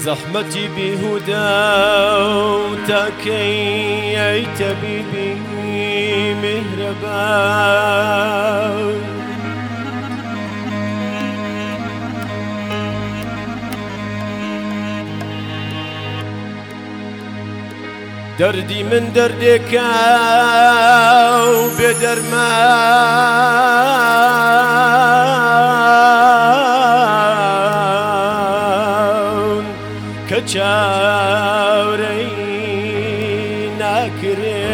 زحمتي بهدى وتاكي يا طبيبي مهربان دردي من دردك وبدرمان كچاوري ناكري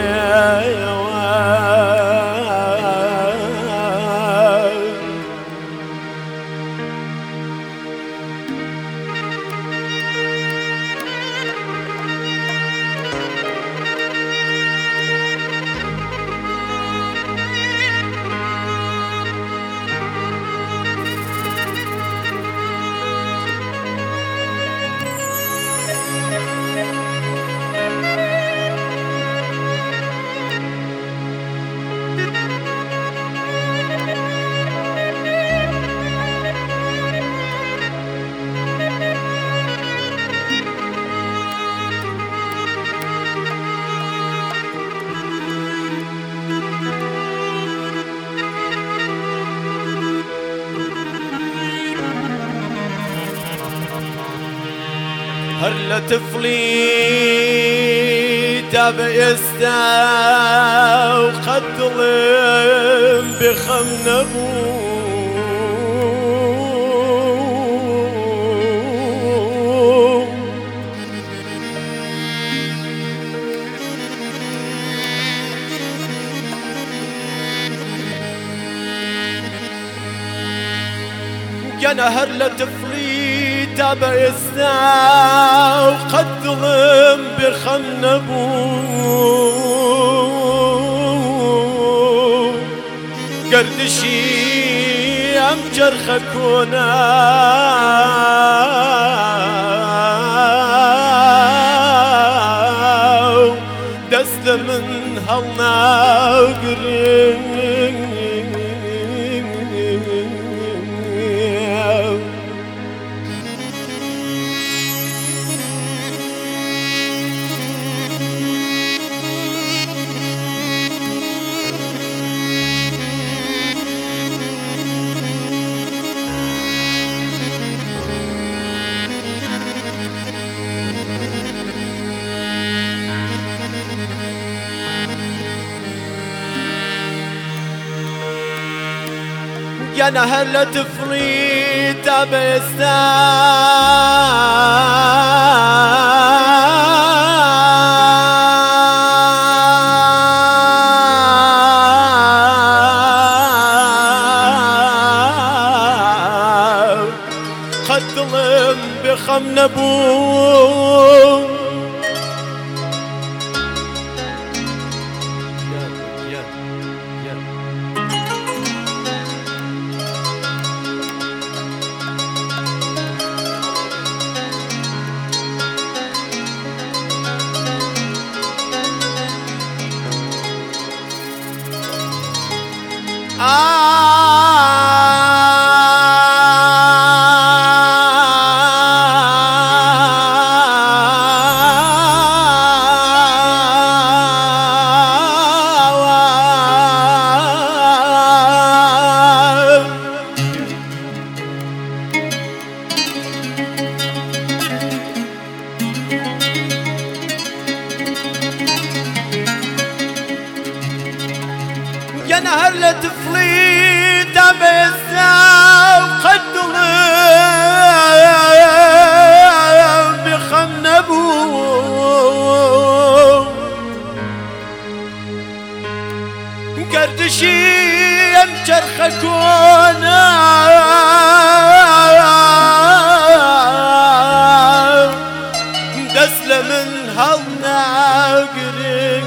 هر لطفلي تابع يستا وقد ظلم بخم نبو يا نهر لطفلي تابع يستا وقد ظلم بخم نبو قردشي ام جرخكونا دست من هالنا قرين يا نهر لطفلي تابع يستا قد ظلم بخم نبو يا نهر لطفلي تابع وقد ظلم بخم نبو قردشي ام جرخكونا دسل من هالنا قرين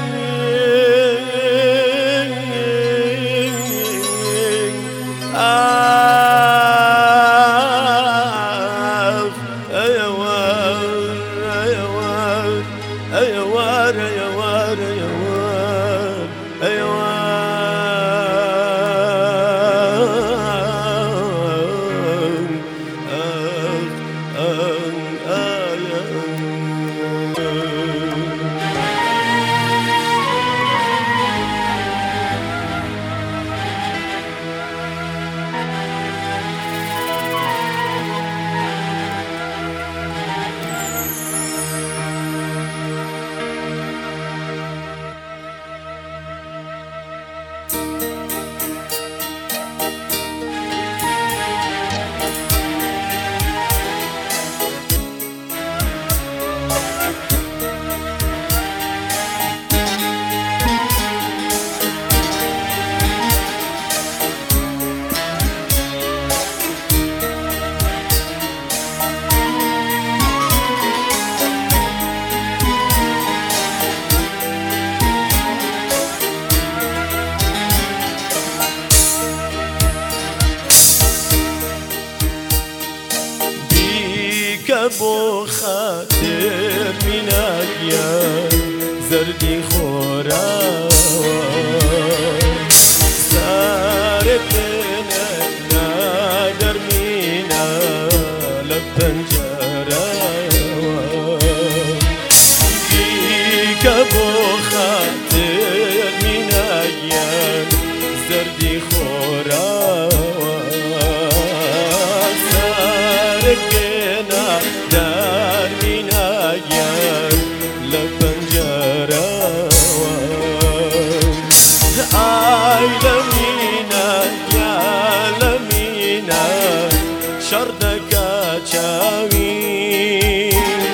بو خاطر منك يا زردي خورا سارتنا نادر مينا لبنجرة بيك بو خاطر منك يا زردي خورا سارتنا دار منك يا لبنجرة آي لمينا يا لمينا شردك چاوی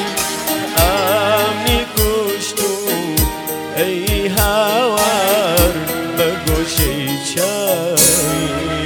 امنی کشتو ای هوار بگوشی چاوی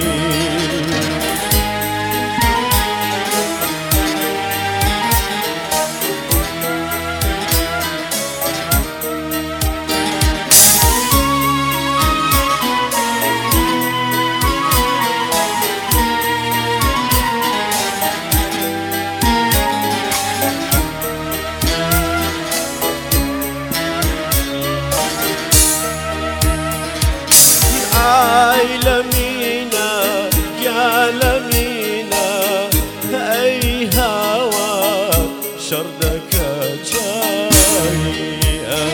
آی لمینا یا لمینا ای هوا شردك چاوی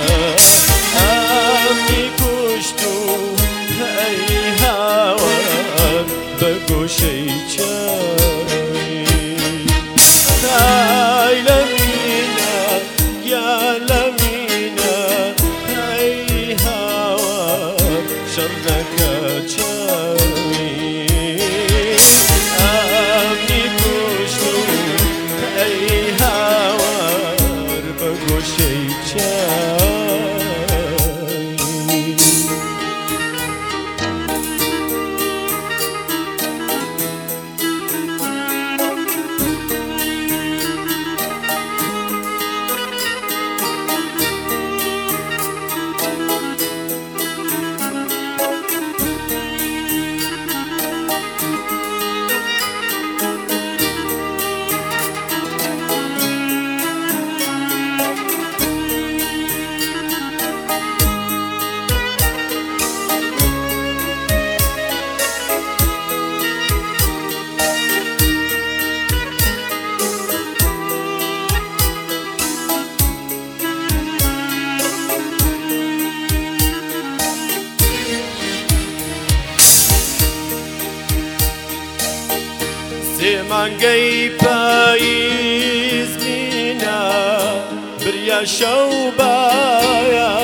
امنی کشتو ای هوا بگوشی چاوی آی لمینا یا لمینا ای هوا شردك چاوی امنی کشتو ای هوار بگوشی چاوی زمانگەی پاییز مینە بریا شەو بایە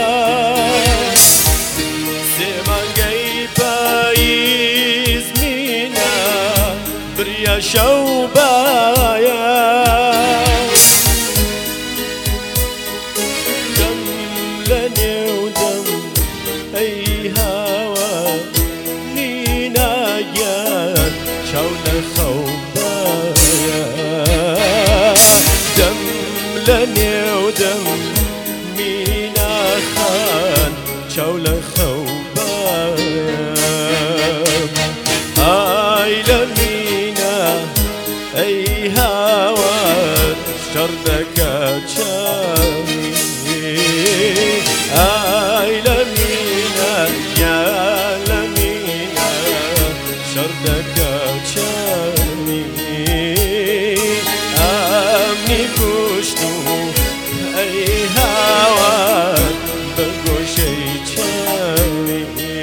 زمانگەی پاییز مینە بریا شەو بایە دەم لە نێو دەم ئەی هاوە نینایەن چاو لە خەوبایە دەم لە نێو دەم میناخان چاو لە خەوبایە ئای لە مینە ئەی هاوار شەڕ دەکات چاوی ئای لە مینە یا لە مینە شەڕ دەکات چاوی ئەمنی کوشتو ئەی هاوار بەگۆشەی چاوی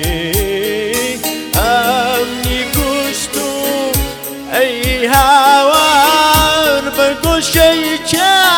ئەمنی کوشتو ئەی هاوار بەگۆشەی چاوی